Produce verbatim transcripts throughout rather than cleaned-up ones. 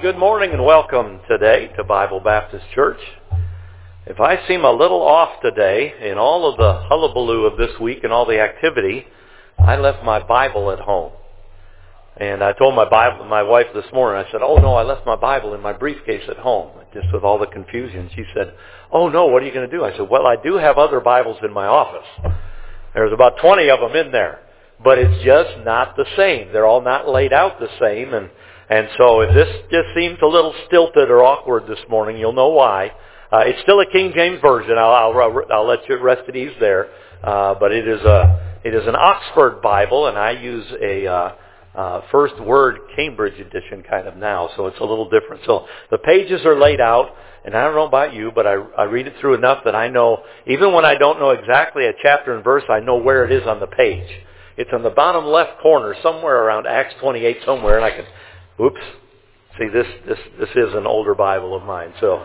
good morning and welcome today to Bible Baptist Church. If I seem a little off today in all of the hullabaloo of this week and all the activity, I left my Bible at home. And I told my Bible, my wife this morning, I said, oh no, I left my Bible in my briefcase at home, just with all the confusion. She said, oh no, what are you going to do? I said, well, I do have other Bibles in my office. There's about twenty of them in there, but it's just not the same. They're all not laid out the same, and And so if this just seems a little stilted or awkward this morning, you'll know why. Uh, it's still a King James Version. I'll, I'll, I'll let you rest at ease there. Uh, but it is a it is an Oxford Bible, and I use a uh, uh, First Word Cambridge edition kind of now, so it's a little different. So the pages are laid out, and I don't know about you, but I, I read it through enough that I know, even when I don't know exactly a chapter and verse, I know where it is on the page. It's on the bottom left corner, somewhere around Acts twenty-eight somewhere, and I can... Oops. See, this, this, this is an older Bible of mine, so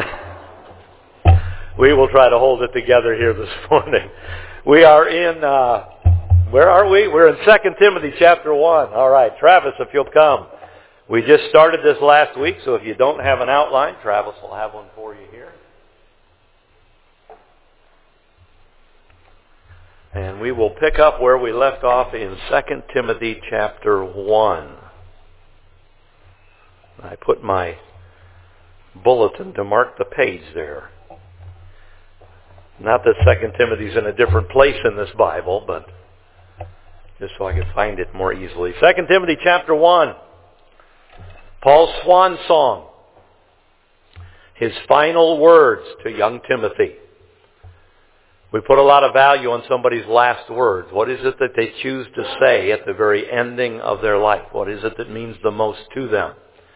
we will try to hold it together here this morning. We are in, uh, where are we? We're in Second Timothy chapter one. All right, Travis, if you'll come. We just started this last week, so if you don't have an outline, Travis will have one for you here. And we will pick up where we left off in Second Timothy chapter one. I put my bulletin to mark the page there. Not that Second Timothy's in a different place in this Bible, but just so I could find it more easily. Second Timothy chapter one. Paul's swan song. His final words to young Timothy. We put a lot of value on somebody's last words. What is it that they choose to say at the very ending of their life? What is it that means the most to them?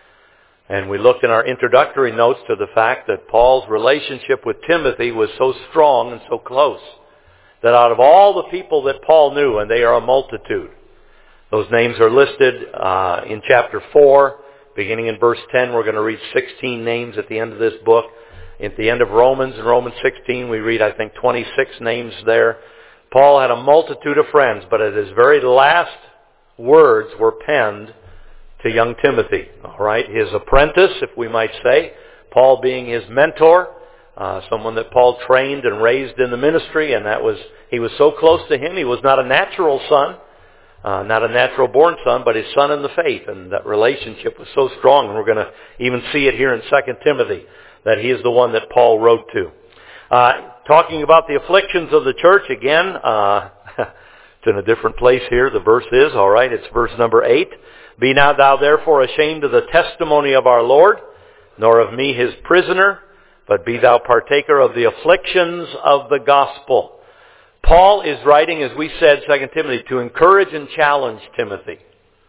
And we looked in our introductory notes to the fact that Paul's relationship with Timothy was so strong and so close that out of all the people that Paul knew, and they are a multitude, those names are listed uh, in chapter four. Beginning in verse ten, we're going to read sixteen names at the end of this book. At the end of Romans, in Romans sixteen, we read, I think, twenty-six names there. Paul had a multitude of friends, but at his very last words were penned to young Timothy, all right, his apprentice, if we might say, Paul being his mentor, uh, someone that Paul trained and raised in the ministry, and that was, he was so close to him. He was not a natural son, uh, not a natural born son, but his son in the faith, and that relationship was so strong, and we're going to even see it here in Second Timothy, that he is the one that Paul wrote to. Uh, talking about the afflictions of the church, again, uh, it's in a different place here, the verse is, all right, it's verse number eight. Be not thou therefore ashamed of the testimony of our Lord, nor of me his prisoner, but be thou partaker of the afflictions of the gospel. Paul is writing, as we said, Second Timothy, to encourage and challenge Timothy.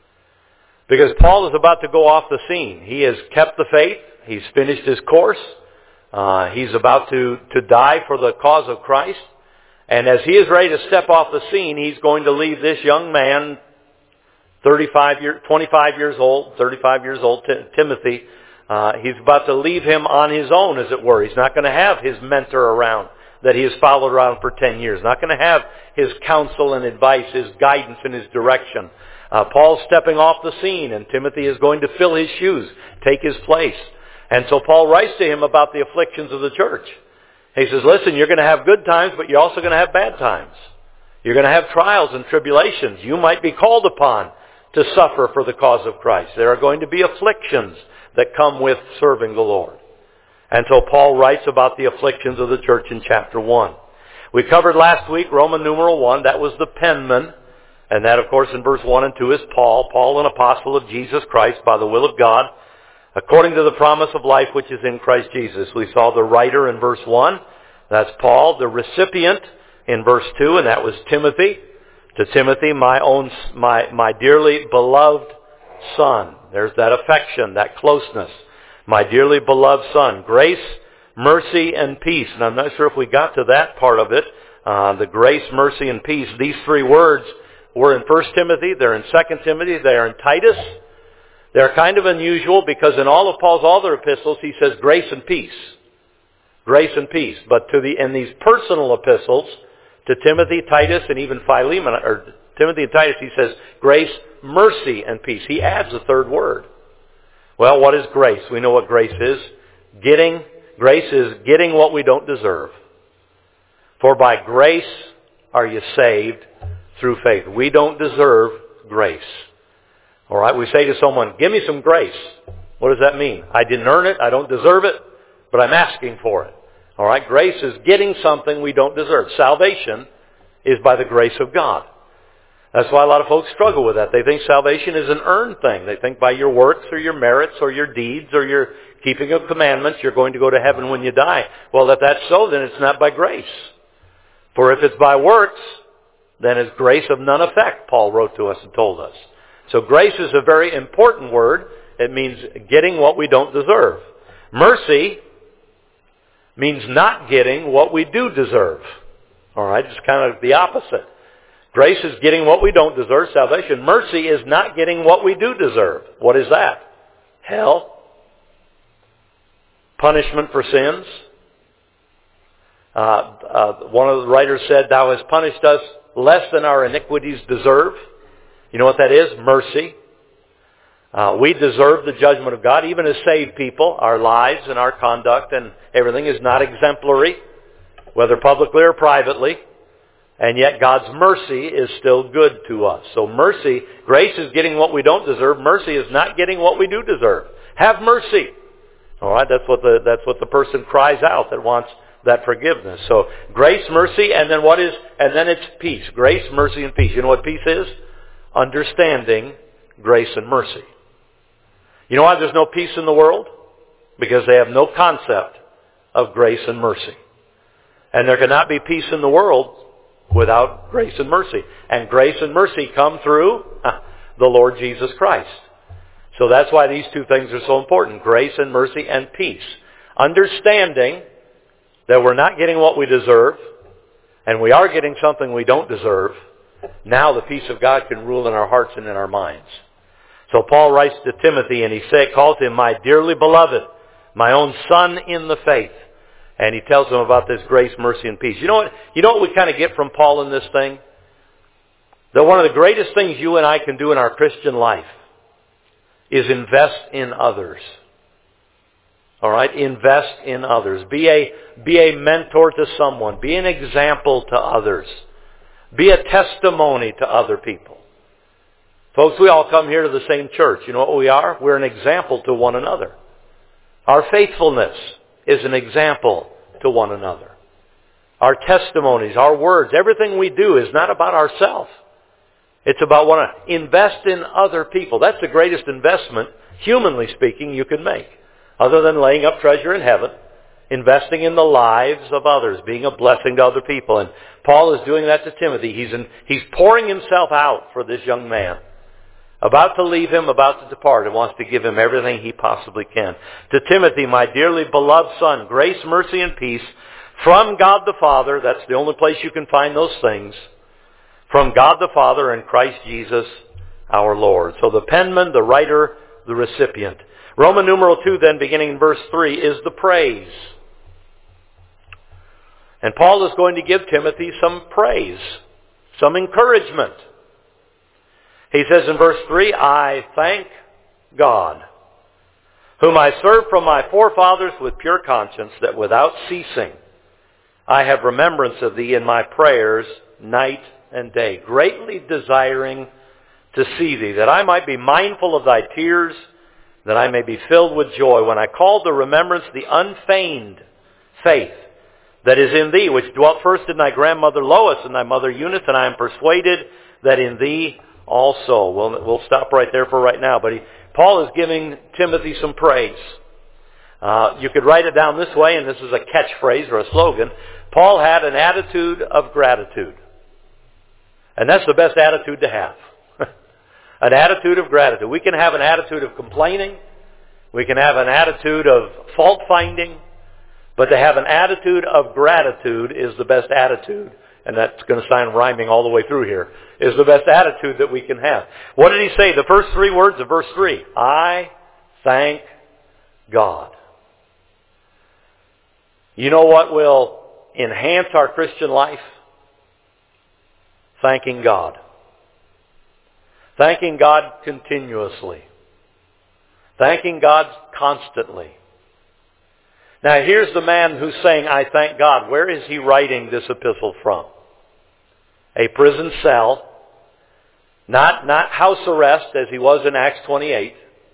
Because Paul is about to go off the scene. He has kept the faith. He's finished his course. Uh, he's about to, to die for the cause of Christ. And as he is ready to step off the scene, he's going to leave this young man, thirty-five year, twenty-five years old, thirty-five years old, T- Timothy. Uh, he's about to leave him on his own, as it were. He's not going to have his mentor around that he has followed around for ten years. Not going to have his counsel and advice, his guidance and his direction. Uh, Paul's stepping off the scene, and Timothy is going to fill his shoes, take his place. And so Paul writes to him about the afflictions of the church. He says, listen, you're going to have good times, but you're also going to have bad times. You're going to have trials and tribulations. You might be called upon to suffer for the cause of Christ. There are going to be afflictions that come with serving the Lord. And so Paul writes about the afflictions of the church in chapter one. We covered last week Roman numeral one. That was the penman. And that, of course, in verse one and two is Paul. Paul, an apostle of Jesus Christ by the will of God, according to the promise of life which is in Christ Jesus. We saw the writer in verse one. That's Paul. The recipient in verse two, and that was Timothy. To Timothy, my own, my, my dearly beloved son. There's that affection, that closeness. My dearly beloved son. Grace, mercy, and peace. And I'm not sure if we got to that part of it. Uh, the grace, mercy, and peace. These three words were in First Timothy. They're in Second Timothy. They're in Titus. They're kind of unusual because in all of Paul's other epistles, he says grace and peace. Grace and peace. But to the, in these personal epistles, to Timothy, Titus, and even Philemon, or Timothy and Titus, he says grace, mercy, and peace. He adds a third word. Well, what is grace? We know what grace is. Getting, grace is getting what we don't deserve. For by grace are you saved through faith. We don't deserve grace. All right, we say to someone, give me some grace. What does that mean? I didn't earn it, I don't deserve it, but I'm asking for it. All right, grace is getting something we don't deserve. Salvation is by the grace of God. That's why a lot of folks struggle with that. They think salvation is an earned thing. They think by your works or your merits or your deeds or your keeping of commandments, you're going to go to heaven when you die. Well, if that's so, then it's not by grace. For if it's by works, then is grace of none effect, Paul wrote to us and told us. So grace is a very important word. It means getting what we don't deserve. Mercy means not getting what we do deserve. All right, it's kind of the opposite. Grace is getting what we don't deserve, salvation. Mercy is not getting what we do deserve. What is that? Hell. Punishment for sins. Uh, uh, one of the writers said, Thou hast punished us less than our iniquities deserve. You know what that is? Mercy. Uh, we deserve the judgment of God. Even as saved people, our lives and our conduct and everything is not exemplary, whether publicly or privately. And yet God's mercy is still good to us. So mercy, grace is getting what we don't deserve. Mercy is not getting what we do deserve. Have mercy. All right, that's what the that's what the person cries out that wants that forgiveness. So grace, mercy, and then what is and then it's peace. Grace, mercy, and peace. You know what peace is? Understanding grace and mercy. You know why there's no peace in the world? Because they have no concept of grace and mercy. And there cannot be peace in the world without grace and mercy. And grace and mercy come through the Lord Jesus Christ. So that's why these two things are so important. Grace and mercy and peace. Understanding that we're not getting what we deserve, and we are getting something we don't deserve. Now the peace of God can rule in our hearts and in our minds. So Paul writes to Timothy, and he say, calls him my dearly beloved, my own son in the faith. And he tells them about this grace, mercy, and peace. You know what, you know what we kind of get from Paul in this thing? That one of the greatest things you and I can do in our Christian life is invest in others. All right? Invest in others. Be a, be a mentor to someone. Be an example to others. Be a testimony to other people. Folks, we all come here to the same church. You know what we are? We're an example to one another. Our faithfulness is an example to one another. Our testimonies, our words, everything we do is not about ourselves. It's about one another. Invest in other people. That's the greatest investment, humanly speaking, you can make. Other than laying up treasure in heaven, investing in the lives of others, being a blessing to other people. And Paul is doing that to Timothy. He's, in, he's pouring himself out for this young man. About to leave him, about to depart, and wants to give him everything he possibly can. To Timothy, my dearly beloved son, grace, mercy, and peace from God the Father. That's the only place you can find those things. From God the Father and Christ Jesus our Lord. So the penman, the writer, the recipient. Roman numeral two then, beginning in verse three, is the praise. And Paul is going to give Timothy some praise, some encouragement. He says in verse three, I thank God, whom I served from my forefathers with pure conscience, that without ceasing I have remembrance of thee in my prayers night and day, greatly desiring to see thee, that I might be mindful of thy tears, that I may be filled with joy, when I call to remembrance the unfeigned faith that is in thee, which dwelt first in thy grandmother Lois and thy mother Eunice, and I am persuaded that in thee also. We'll, we'll stop right there for right now. But he, Paul is giving Timothy some praise. Uh, you could write it down this way, and this is a catchphrase or a slogan. Paul had an attitude of gratitude. And that's the best attitude to have. An attitude of gratitude. We can have an attitude of complaining. We can have an attitude of fault-finding. But to have an attitude of gratitude is the best attitude. And that's going to sound rhyming all the way through here. Is the best attitude that we can have. What did he say? The first three words of verse three. I thank God. You know what will enhance our Christian life? Thanking God. Thanking God continuously. Thanking God constantly. Now here's the man who's saying, I thank God. Where is he writing this epistle from? A prison cell. Not, not house arrest as he was in Acts twenty-eight.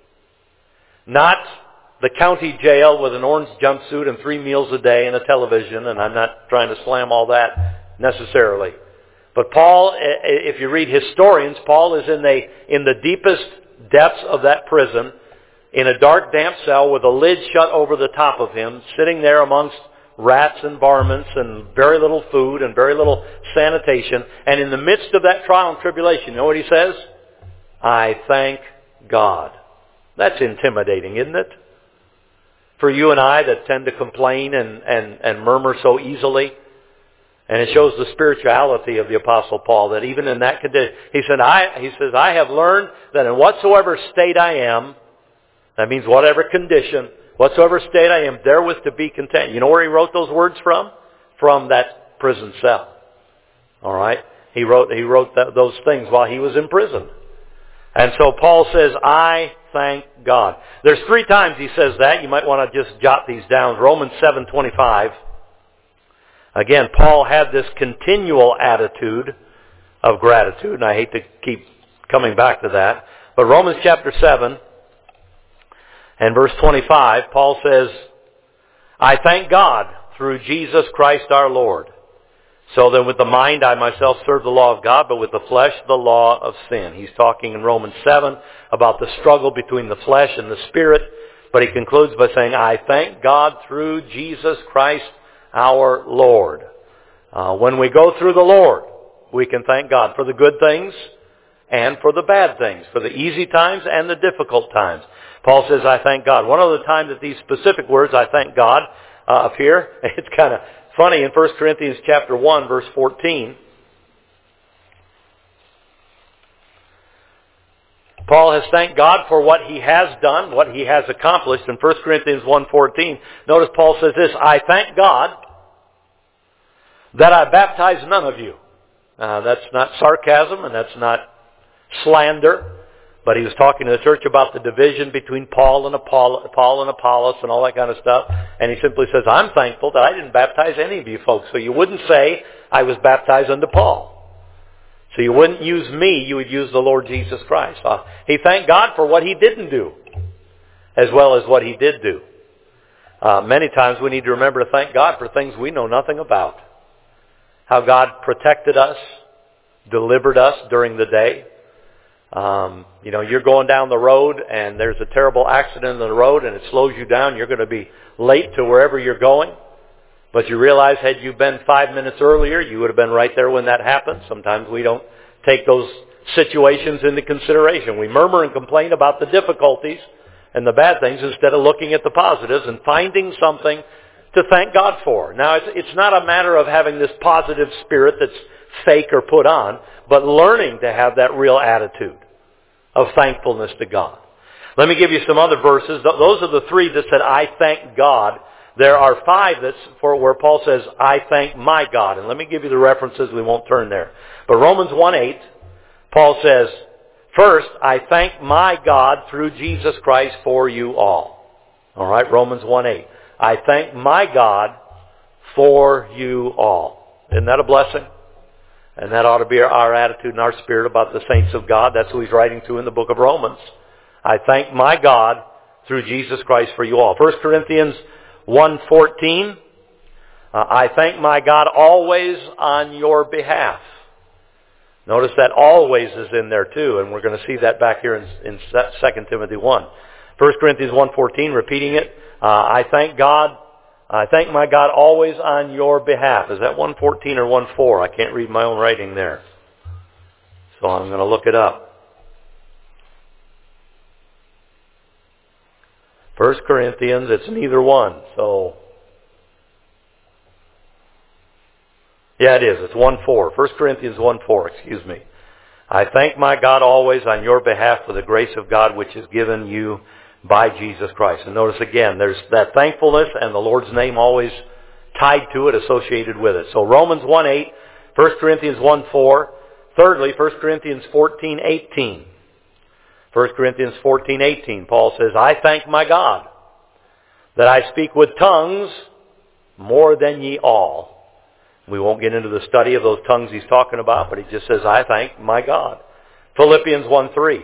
Not the county jail with an orange jumpsuit and three meals a day and a television, and I'm not trying to slam all that necessarily. But Paul, if you read historians, Paul is in the, in the deepest depths of that prison, in a dark, damp cell with a lid shut over the top of him, sitting there amongst rats and varmints and very little food and very little sanitation. And in the midst of that trial and tribulation, you know what he says? I thank God. That's intimidating, isn't it? For you and I that tend to complain and, and, and murmur so easily. And it shows the spirituality of the Apostle Paul, that even in that condition, he said, I, he says, I have learned that in whatsoever state I am, that means whatever condition, whatsoever state I am, therewith to be content. You know where he wrote those words from? From that prison cell. All right? He wrote, he wrote that, those things while he was in prison. And so Paul says, I thank God. There's three times he says that. You might want to just jot these down. Romans seven twenty-five. Again, Paul had this continual attitude of gratitude, and I hate to keep coming back to that. But Romans chapter seven and verse twenty-five, Paul says, I thank God through Jesus Christ our Lord. So then with the mind I myself serve the law of God, but with the flesh the law of sin. He's talking in Romans seven about the struggle between the flesh and the spirit. But he concludes by saying, I thank God through Jesus Christ our Lord. Uh, when we go through the Lord, we can thank God for the good things and for the bad things, for the easy times and the difficult times. Paul says, I thank God. One other time that these specific words, I thank God, uh, appear, it's kind of funny in First Corinthians chapter one, verse fourteen. Paul has thanked God for what he has done, what he has accomplished in First Corinthians one fourteen. Notice Paul says this, I thank God that I baptized none of you. Uh, that's not sarcasm and that's not slander. But he was talking to the church about the division between Paul and Apollos, Paul and Apollos and all that kind of stuff. And he simply says, I'm thankful that I didn't baptize any of you folks. So you wouldn't say, I was baptized unto Paul. So you wouldn't use me, you would use the Lord Jesus Christ. Uh, he thanked God for what he didn't do, as well as what he did do. Uh, many times we need to remember to thank God for things we know nothing about. How God protected us, delivered us during the day. Um, you know, you're going down the road and there's a terrible accident on the road and it slows you down. You're going to be late to wherever you're going. But you realize had you been five minutes earlier, you would have been right there when that happened. Sometimes we don't take those situations into consideration. We murmur and complain about the difficulties and the bad things instead of looking at the positives and finding something to thank God for. Now, it's, it's not a matter of having this positive spirit that's fake or put on, but learning to have that real attitude of thankfulness to God. Let me give you some other verses. Those are the three that said, I thank God. There are five that's for where Paul says, I thank my God. And let me give you the references. We won't turn there. But Romans one eight, Paul says, first, I thank my God through Jesus Christ for you all. All right, Romans one eight. I thank my God for you all. Isn't that a blessing? And that ought to be our attitude and our spirit about the saints of God. That's who he's writing to in the book of Romans. I thank my God through Jesus Christ for you all. First Corinthians one fourteen. Uh, I thank my God always on your behalf. Notice that always is in there too, and we're going to see that back here in, in Second Timothy one. First Corinthians one fourteen, repeating it. Uh, I thank God. I thank my God always on your behalf. Is that one fourteen or one four? I can't read my own writing there. So I'm going to look it up. First Corinthians, it's neither one. So, yeah, it is. It's one four. First Corinthians one four, excuse me. I thank my God always on your behalf for the grace of God which is given you by Jesus Christ. And notice again, there's that thankfulness and the Lord's name always tied to it, associated with it. So Romans one eight, First Corinthians one four. Thirdly, First Corinthians fourteen eighteen. First Corinthians fourteen eighteen, Paul says, I thank my God that I speak with tongues more than ye all. We won't get into the study of those tongues he's talking about, but he just says, I thank my God. Philippians one three.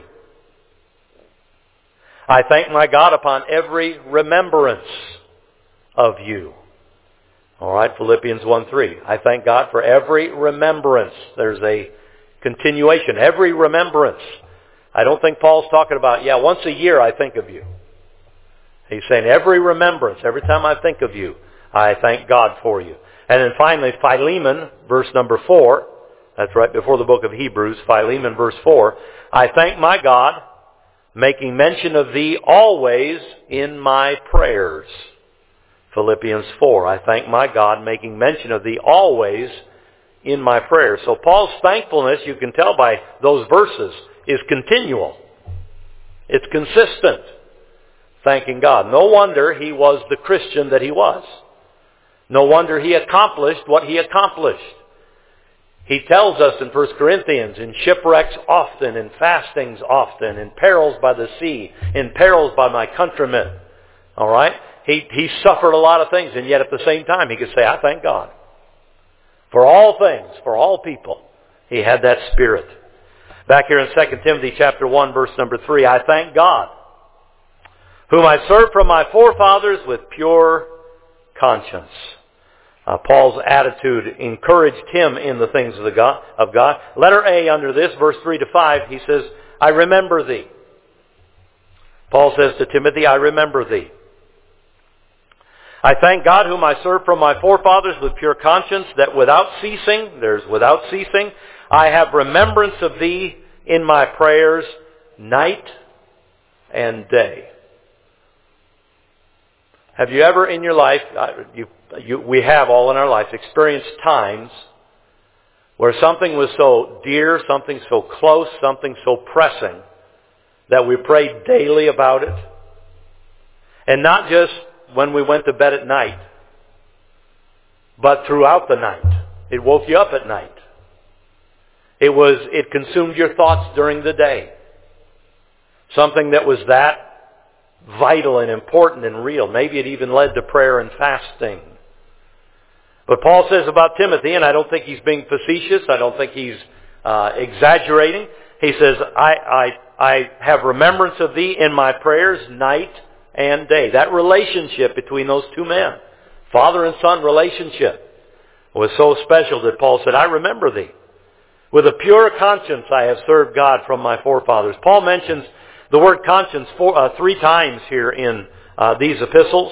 I thank my God upon every remembrance of you. All right, Philippians one three. I thank God for every remembrance. There's a continuation. Every remembrance. I don't think Paul's talking about, yeah, once a year I think of you. He's saying every remembrance, every time I think of you, I thank God for you. And then finally, Philemon, verse number four. That's right before the book of Hebrews. Philemon, verse four. I thank my God, making mention of thee always in my prayers. Philippians four. I thank my God, making mention of thee always in my prayers. So Paul's thankfulness, you can tell by those verses, is continual. It's consistent. Thanking God. No wonder he was the Christian that he was. No wonder he accomplished what he accomplished. He tells us in First Corinthians, in shipwrecks often, in fastings often, in perils by the sea, in perils by my countrymen. All right? He, he suffered a lot of things, and yet at the same time he could say, I thank God. For all things, for all people, he had that spirit. Back here in Second Timothy chapter one, verse number three, I thank God, whom I served from my forefathers with pure conscience. Uh, Paul's attitude encouraged him in the things of, the God, of God. Letter A under this, verse three to five, he says, I remember thee. Paul says to Timothy, I remember thee. I thank God whom I served from my forefathers with pure conscience, that without ceasing, there's without ceasing, I have remembrance of thee in my prayers night and day. Have you ever in your life, you, you, we have all in our life, experienced times where something was so dear, something so close, something so pressing, that we prayed daily about it? And not just when we went to bed at night, but throughout the night. It woke you up at night. It was, it consumed your thoughts during the day. Something that was that vital and important and real. Maybe it even led to prayer and fasting. But Paul says about Timothy, and I don't think he's being facetious, I don't think he's uh, exaggerating. He says, I, I, I have remembrance of thee in my prayers night and day. That relationship between those two men, father and son relationship, was so special that Paul said, I remember thee. With a pure conscience I have served God from my forefathers. Paul mentions the word conscience four, uh, three times here in uh, these epistles.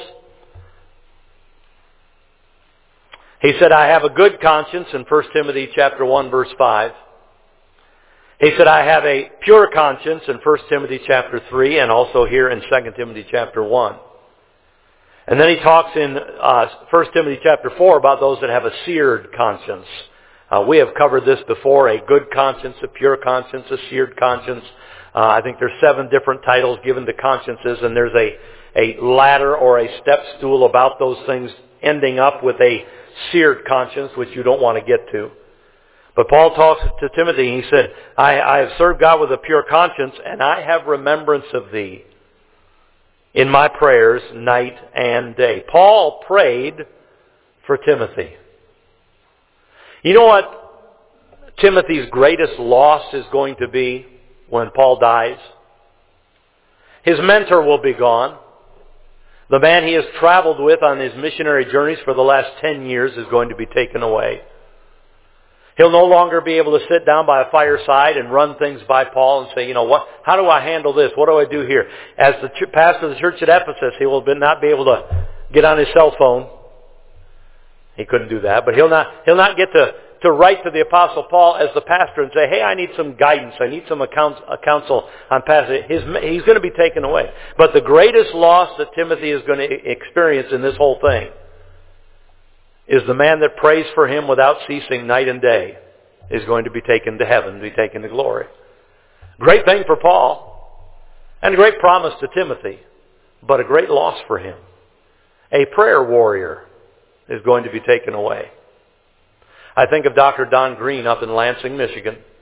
He said, I have a good conscience in First Timothy chapter one, verse five. He said, I have a pure conscience in First Timothy chapter three, and also here in Second Timothy chapter one. And then he talks in uh, First Timothy chapter four about those that have a seared conscience. Uh, we have covered this before, a good conscience, a pure conscience, a seared conscience. Uh, I think there's seven different titles given to consciences, and there's a, a ladder or a step stool about those things ending up with a seared conscience, which you don't want to get to. But Paul talks to Timothy, and he said, I, I have served God with a pure conscience, and I have remembrance of thee in my prayers night and day. Paul prayed for Timothy. You know what Timothy's greatest loss is going to be when Paul dies? His mentor will be gone. The man he has traveled with on his missionary journeys for the last ten years is going to be taken away. He'll no longer be able to sit down by a fireside and run things by Paul and say, you know, what? How do I handle this? What do I do here? As the ch- pastor of the church at Ephesus, he will not be able to get on his cell phone. He couldn't do that, but he'll not, he'll not get to, to write to the Apostle Paul as the pastor and say, hey, I need some guidance. I need some accounts, a counsel on pastor. His, he's going to be taken away. But the greatest loss that Timothy is going to experience in this whole thing is the man that prays for him without ceasing night and day is going to be taken to heaven, be taken to glory. Great thing for Paul, and a great promise to Timothy, but a great loss for him. A prayer warrior is going to be taken away. I think of Doctor Don Green up in Lansing, Michigan.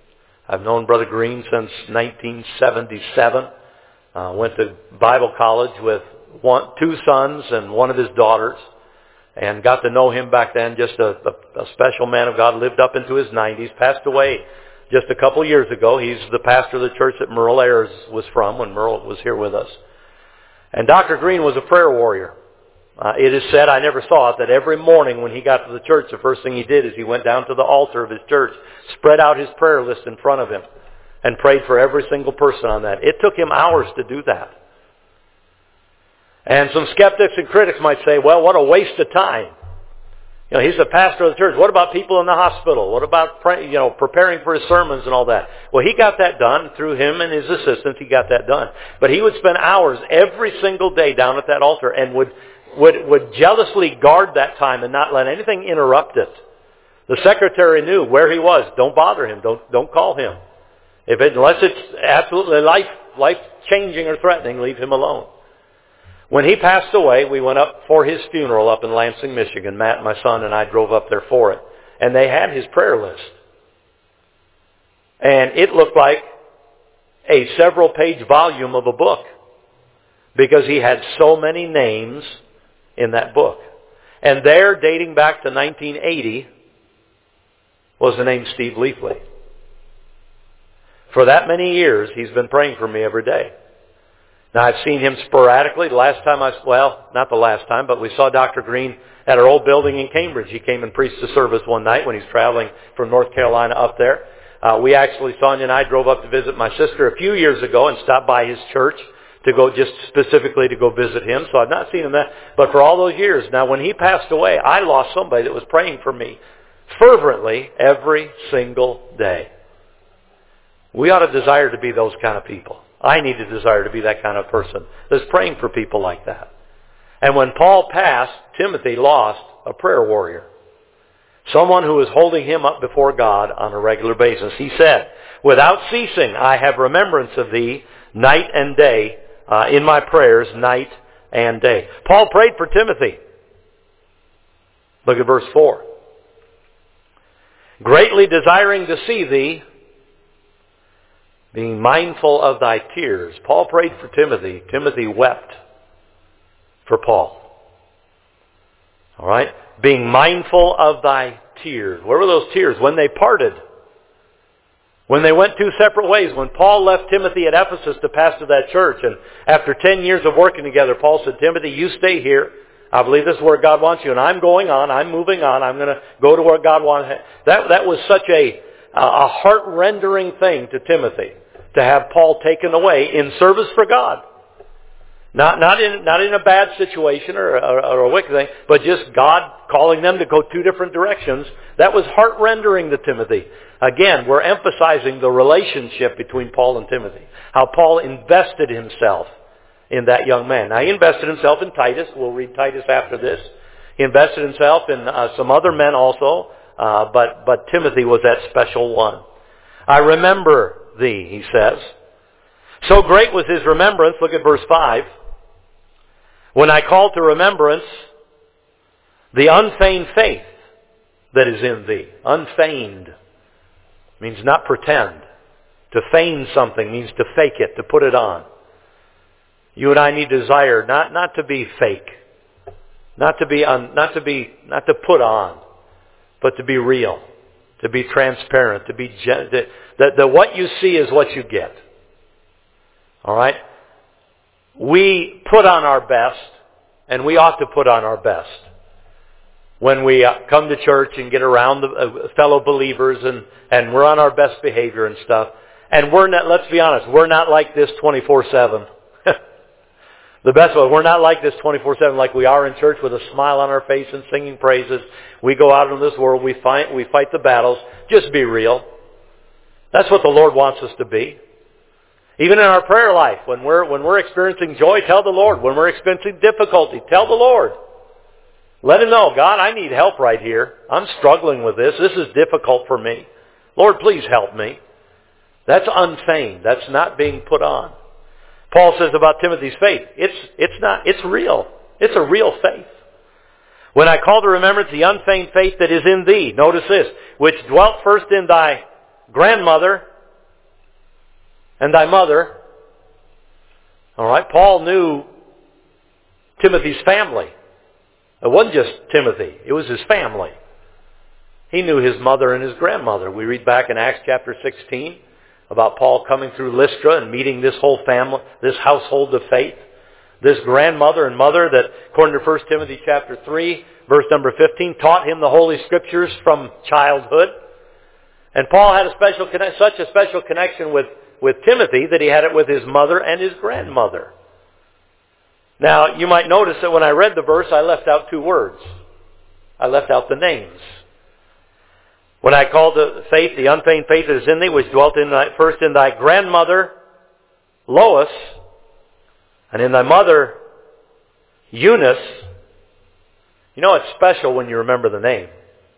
I've known Brother Green since nineteen seventy-seven. Uh, went to Bible college with one, two sons and one of his daughters, and got to know him back then. Just a, a, a special man of God. Lived up into his nineties. Passed away just a couple years ago. He's the pastor of the church that Merle Ayers was from when Merle was here with us. And Doctor Green was a prayer warrior. Uh, it is said, I never saw it, that every morning when he got to the church, the first thing he did is he went down to the altar of his church, spread out his prayer list in front of him, and prayed for every single person on that. It took him hours to do that. And some skeptics and critics might say, well, what a waste of time. You know, he's the pastor of the church. What about people in the hospital? What about, you know, preparing for his sermons and all that? Well, he got that done. Through him and his assistants, he got that done. But he would spend hours every single day down at that altar and would would would jealously guard that time and not let anything interrupt it. The secretary knew where he was. Don't bother him. Don't don't call him. If it, unless it's absolutely life life changing or threatening, leave him alone. When he passed away, we went up for his funeral up in Lansing, Michigan. Matt, my son, and I drove up there for it. And they had his prayer list. And it looked like a several page volume of a book, because he had so many names in that book. And there, dating back to nineteen eighty, was the name Steve Leafley. For that many years, he's been praying for me every day. Now, I've seen him sporadically. The last time I, well, not the last time, but we saw Doctor Green at our old building in Cambridge. He came and preached a service one night when he's traveling from North Carolina up there. Uh, we actually, Sonia and I drove up to visit my sister a few years ago and stopped by his church to go just specifically to go visit him. So I've not seen him that. But for all those years, now when he passed away, I lost somebody that was praying for me fervently every single day. We ought to desire to be those kind of people. I need to desire to be that kind of person that's praying for people like that. And when Paul passed, Timothy lost a prayer warrior. Someone who was holding him up before God on a regular basis. He said, without ceasing, I have remembrance of thee night and day, uh, in my prayers, night and day. Paul prayed for Timothy. Look at verse four. Greatly desiring to see thee, being mindful of thy tears. Paul prayed for Timothy. Timothy wept for Paul. All right? Being mindful of thy tears. Where were those tears? When they parted. When they went two separate ways. When Paul left Timothy at Ephesus to pastor that church, and after ten years of working together, Paul said, Timothy, you stay here. I believe this is where God wants you. And I'm going on. I'm moving on. I'm going to go to where God wants. That, that was such a, a heart-rendering thing to Timothy, to have Paul taken away in service for God. Not, not in, not in a bad situation or, or, or a wicked thing, but just God calling them to go two different directions. That was heart-rendering to Timothy. Again, we're emphasizing the relationship between Paul and Timothy. How Paul invested himself in that young man. Now, he invested himself in Titus. We'll read Titus after this. He invested himself in uh, some other men also, uh, but, but Timothy was that special one. I remember thee, he says. So great was his remembrance. Look at verse five. When I call to remembrance the unfeigned faith that is in thee. Unfeigned means not pretend. To feign something means to fake it, to put it on. You and I need desire not, not to be fake, not to be un, not to be not to put on, but to be real, to be transparent, to be gen- that the, the what you see is what you get. All right? We put on our best, and we ought to put on our best when we uh, come to church and get around the uh, fellow believers, and, and we're on our best behavior and stuff. And we're not, let's be honest, we're not like this twenty-four seven. The best way, we're not like this twenty-four seven like we are in church with a smile on our face and singing praises. We go out in this world, we fight, we fight the battles. Just be real. That's what the Lord wants us to be. Even in our prayer life, when we're, when we're experiencing joy, tell the Lord. When we're experiencing difficulty, tell the Lord. Let Him know, God, I need help right here. I'm struggling with this. This is difficult for me. Lord, please help me. That's unfeigned. That's not being put on. Paul says about Timothy's faith, it's, it's not, it's real. It's a real faith. When I call to remembrance the unfeigned faith that is in thee, notice this, which dwelt first in thy grandmother and thy mother. All right, Paul knew Timothy's family. It wasn't just Timothy. It was his family. He knew his mother and his grandmother. We read back in Acts chapter sixteen about Paul coming through Lystra and meeting this whole family, this household of faith. This grandmother and mother that, according to First Timothy chapter three, verse number fifteen, taught him the Holy Scriptures from childhood. And Paul had a special, such a special connection with, with Timothy that he had it with his mother and his grandmother. Now, you might notice that when I read the verse, I left out two words. I left out the names. When I called the faith, the unfeigned faith that is in thee, which dwelt in thy, first in thy grandmother, Lois, and in thy mother, Eunice. You know it's special when you remember the name.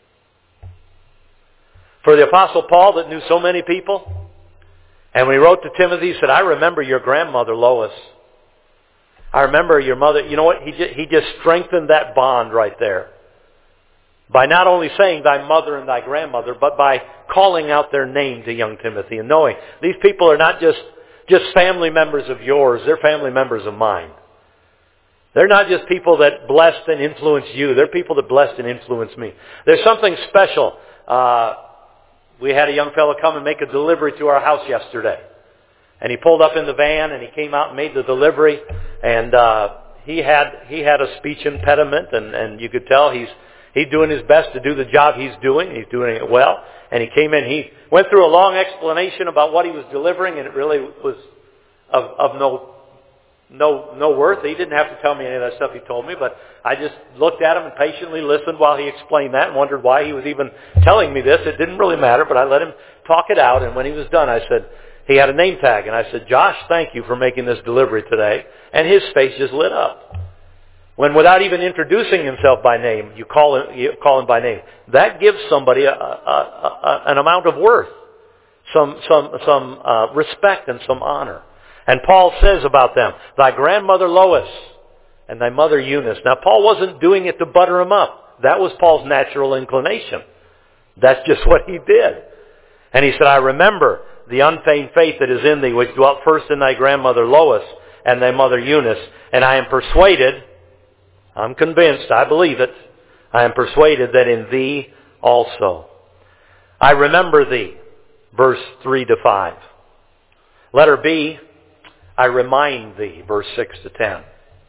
For the Apostle Paul that knew so many people, and when he wrote to Timothy, he said, I remember your grandmother, Lois. I remember your mother. You know what? He just, he just strengthened that bond right there. By not only saying thy mother and thy grandmother, but by calling out their name to young Timothy and knowing these people are not just, just family members of yours, they're family members of mine. They're not just people that blessed and influenced you, they're people that blessed and influenced me. There's something special. Uh, we had a young fellow come and make a delivery to our house yesterday. And he pulled up in the van and he came out and made the delivery. And uh, he had he had a speech impediment, and, and you could tell he's He's doing his best to do the job he's doing. He's doing it well. And he came in, he went through a long explanation about what he was delivering, and it really was of, of no, no, no worth. He didn't have to tell me any of that stuff he told me, but I just looked at him and patiently listened while he explained that and wondered why he was even telling me this. It didn't really matter, but I let him talk it out. And when he was done, I said, he had a name tag, and I said, Josh, thank you for making this delivery today. And his face just lit up. When without even introducing himself by name, you call him, you call him by name. That gives somebody a, a, a, an amount of worth, some, some, some uh, respect and some honor. And Paul says about them, thy grandmother Lois and thy mother Eunice. Now Paul wasn't doing it to butter him up. That was Paul's natural inclination. That's just what he did. And he said, I remember the unfeigned faith that is in thee, which dwelt first in thy grandmother Lois and thy mother Eunice. And I am persuaded, I'm convinced, I believe it, I am persuaded that in thee also. I remember thee, verse three to five. Letter B, I remind thee, verse six to ten.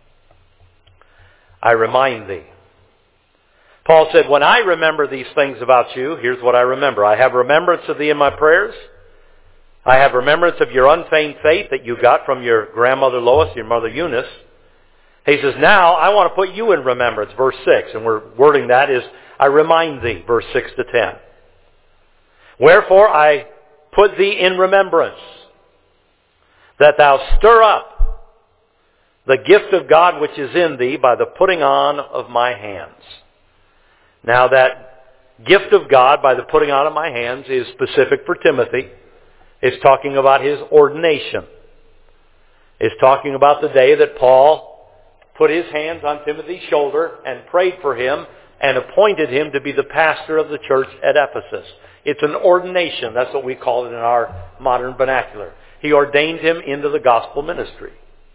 I remind thee. Paul said, when I remember these things about you, here's what I remember. I have remembrance of thee in my prayers. I have remembrance of your unfeigned faith that you got from your grandmother Lois, your mother Eunice. He says, now I want to put you in remembrance, verse six, and we're wording that is, I remind thee, verse six to ten. Wherefore I put thee in remembrance, that thou stir up the gift of God which is in thee by the putting on of my hands. Now that gift of God by the putting on of my hands is specific for Timothy. It's talking about his ordination. It's talking about the day that Paul put his hands on Timothy's shoulder and prayed for him and appointed him to be the pastor of the church at Ephesus. It's an ordination. That's what we call it in our modern vernacular. He ordained him into the gospel ministry.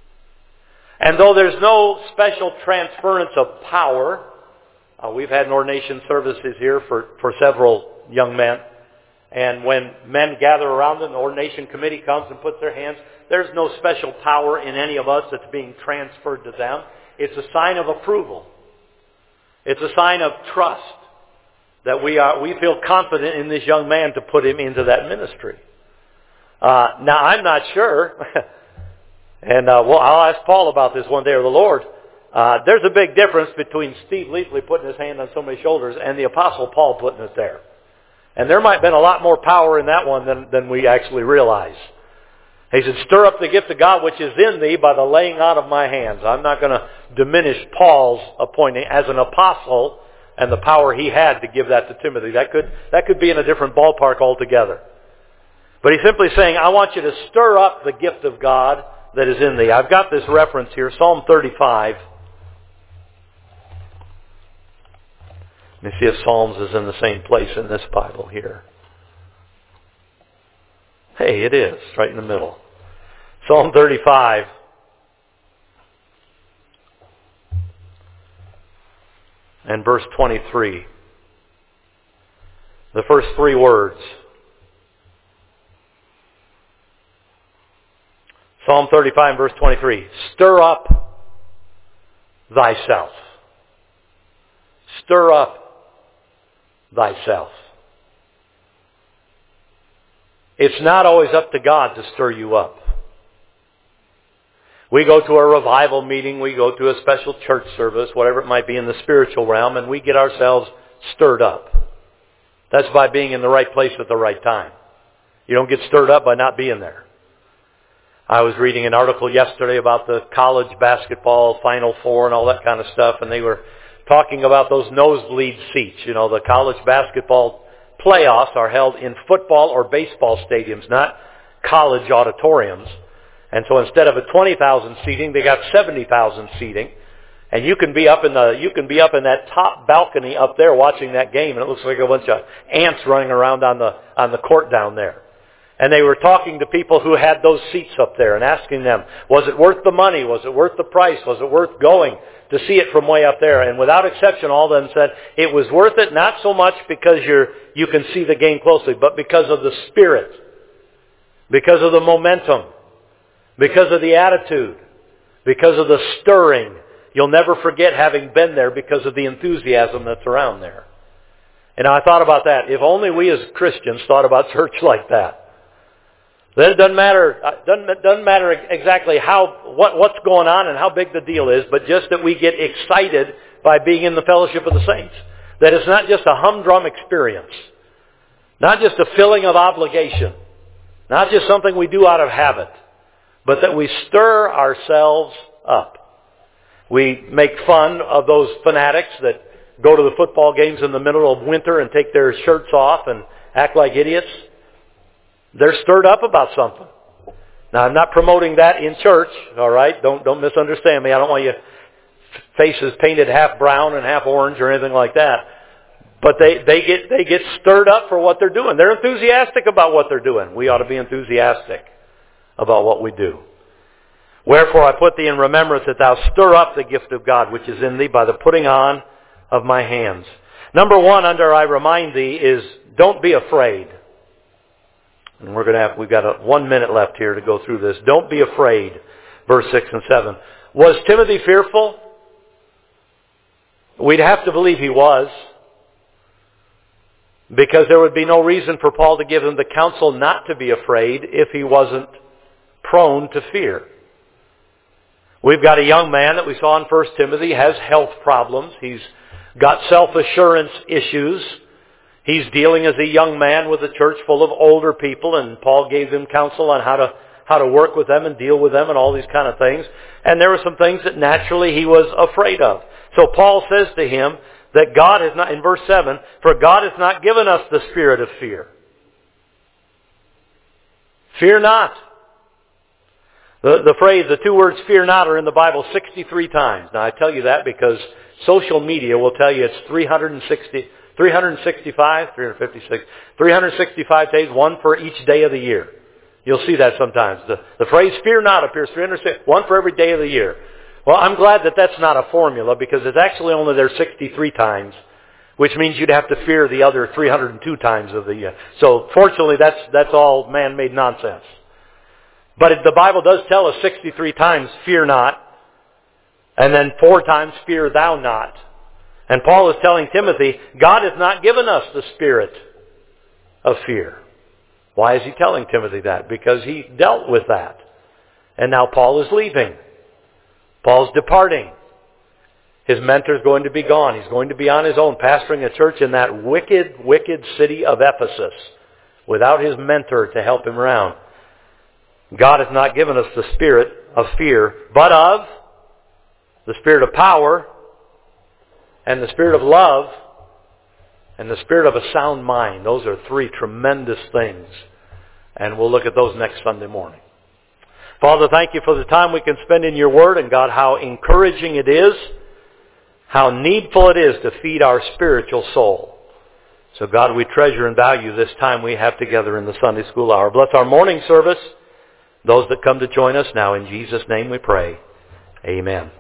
And though there's no special transference of power, uh, we've had an ordination services here for, for several young men. And when men gather around them, the ordination committee comes and puts their hands. There's no special power in any of us that's being transferred to them. It's a sign of approval. It's a sign of trust that we are. We feel confident in this young man to put him into that ministry. Uh, now, I'm not sure, and uh, well, I'll ask Paul about this one day, or the Lord. Uh, there's a big difference between Steve Leafley putting his hand on somebody's shoulders and the Apostle Paul putting it there. And there might have been a lot more power in that one than, than we actually realize. He said, stir up the gift of God which is in thee by the laying on of my hands. I'm not going to diminish Paul's appointing as an apostle and the power he had to give that to Timothy. That could, that could be in a different ballpark altogether. But he's simply saying, I want you to stir up the gift of God that is in thee. I've got this reference here, Psalm thirty-five. Let me see if Psalms is in the same place in this Bible here. Hey, it is, right in the middle. Psalm thirty-five. And verse twenty-three. The first three words. Psalm thirty-five, verse twenty-three. Stir up thyself. Stir up thyself. It's not always up to God to stir you up. We go to a revival meeting, we go to a special church service, whatever it might be in the spiritual realm, and we get ourselves stirred up. That's by being in the right place at the right time. You don't get stirred up by not being there. I was reading an article yesterday about the college basketball Final Four and all that kind of stuff, and they were talking about those nosebleed seats. You know, the college basketball playoffs are held in football or baseball stadiums, not college auditoriums. And so instead of a twenty thousand seating, they got seventy thousand seating. And you can be up in the you can be up in that top balcony up there watching that game, and it looks like a bunch of ants running around on the on the court down there. And they were talking to people who had those seats up there and asking them, was it worth the money? Was it worth the price? Was it worth going to see it from way up there? And without exception, all of them said it was worth it, not so much because you're you can see the game closely, but because of the spirit, because of the momentum, because of the attitude, because of the stirring. You'll never forget having been there because of the enthusiasm that's around there. And I thought about that. If only we as Christians thought about church like that. Then it doesn't matter, doesn't, doesn't matter exactly how, what, what's going on and how big the deal is, but just that we get excited by being in the fellowship of the saints. That it's not just a humdrum experience. Not just a filling of obligation. Not just something we do out of habit. But that we stir ourselves up. We make fun of those fanatics that go to the football games in the middle of winter and take their shirts off and act like idiots. They're stirred up about something. Now, I'm not promoting that in church, all right? Don't don't misunderstand me. I don't want your faces painted half brown and half orange or anything like that. But they, they get they get stirred up for what they're doing. They're enthusiastic about what they're doing. We ought to be enthusiastic about what we do. Wherefore I put thee in remembrance that thou stir up the gift of God which is in thee by the putting on of my hands. Number one under I remind thee is don't be afraid. And we're going to have, we've got a, one minute left here to go through this. Don't be afraid. Verse six and seven. Was Timothy fearful? We'd have to believe he was. Because there would be no reason for Paul to give him the counsel not to be afraid if he wasn't prone to fear. We've got a young man that we saw in First Timothy, has health problems. He's got self-assurance issues. He's dealing as a young man with a church full of older people, and Paul gave him counsel on how to how to work with them and deal with them and all these kind of things. And there were some things that naturally he was afraid of. So Paul says to him that God has not, in verse seven, for God has not given us the spirit of fear. Fear not. The, the phrase, the two words fear not are in the Bible sixty-three times. Now I tell you that because social media will tell you it's three hundred sixty, three hundred sixty-five, three hundred fifty-six, three hundred sixty-five days, one for each day of the year. You'll see that sometimes. The, the phrase fear not appears three hundred sixty, one for every day of the year. Well, I'm glad that that's not a formula because it's actually only there sixty-three times, which means you'd have to fear the other three hundred two times of the year. So fortunately that's, that's all man-made nonsense. But the Bible does tell us sixty-three times, fear not. And then four times, fear thou not. And Paul is telling Timothy, God has not given us the spirit of fear. Why is he telling Timothy that? Because he dealt with that. And now Paul is leaving. Paul's departing. His mentor's going to be gone. He's going to be on his own, pastoring a church in that wicked, wicked city of Ephesus without his mentor to help him around. God has not given us the spirit of fear, but of the spirit of power and the spirit of love and the spirit of a sound mind. Those are three tremendous things. And we'll look at those next Sunday morning. Father, thank you for the time we can spend in your word, and God, how encouraging it is, how needful it is to feed our spiritual soul. So God, we treasure and value this time we have together in the Sunday school hour. Bless our morning service, those that come to join us now. In Jesus' name we pray. Amen.